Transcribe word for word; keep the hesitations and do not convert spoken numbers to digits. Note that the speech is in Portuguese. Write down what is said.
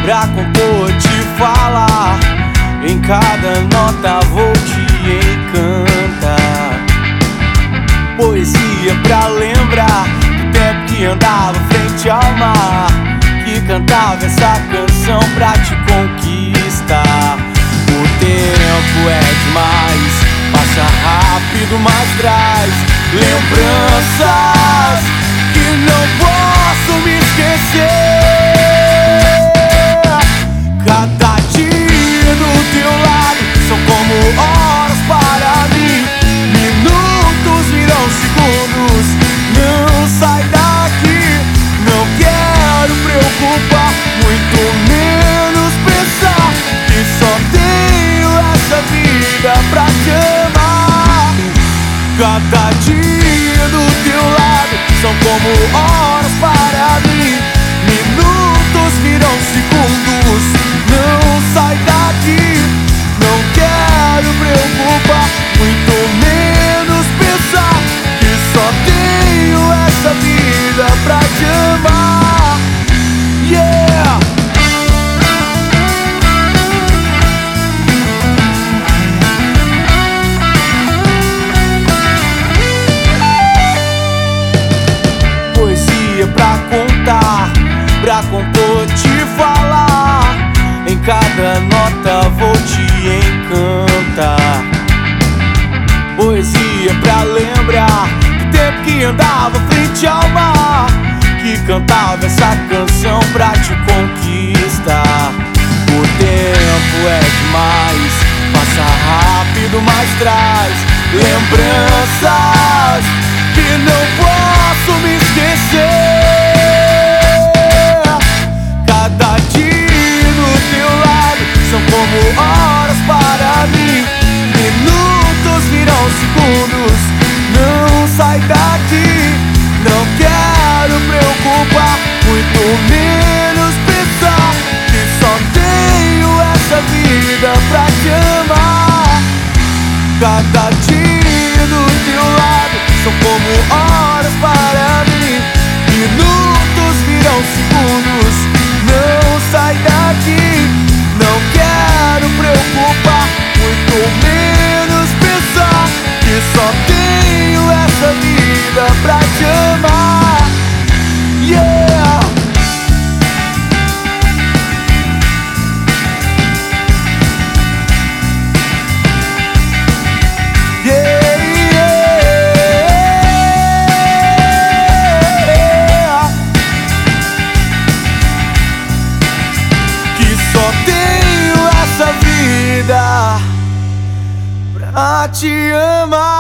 pra compor, te falar. Em cada nota vou te encantar. Poesia pra lembrar do tempo que andava frente ao mar, que cantava essa canção pra te conquistar. O tempo é demais, passa rápido, mas traz lembranças que não posso me esquecer. Cada dia do teu lado são como horas para mim. Minutos virão segundos, não sai daqui. Não quero preocupar, muito menos pensar que só tenho essa vida pra te amar. Cada dia do teu lado são como horas para mim. Minutos virão segundos, não sai daqui. Não quero preocupar, muito menos pensar que só tenho essa vida pra te amar. Yeah! Poesia pra contar, pra compor, te falar. Em cada nota vou te encantar. Poesia pra lembrar do tempo que andava frente ao mar, que cantava essa canção pra te conquistar. O tempo é demais, passa rápido, mas traz lembranças que não posso me esquecer. Cada dia do teu lado são como horas para mim. Minutos virão segundos, não sai daqui. Não quero preocupar, muito menos pensar que só tenho essa vida pra te amar. Cada dia do teu lado são como horas para mim. Minutos virão segundos, não sai daqui. Não quero preocupar, muito menos pensar que só tenho essa vida pra te amar. Yeah! Yeah, yeah. Que só tenho essa vida pra te amar.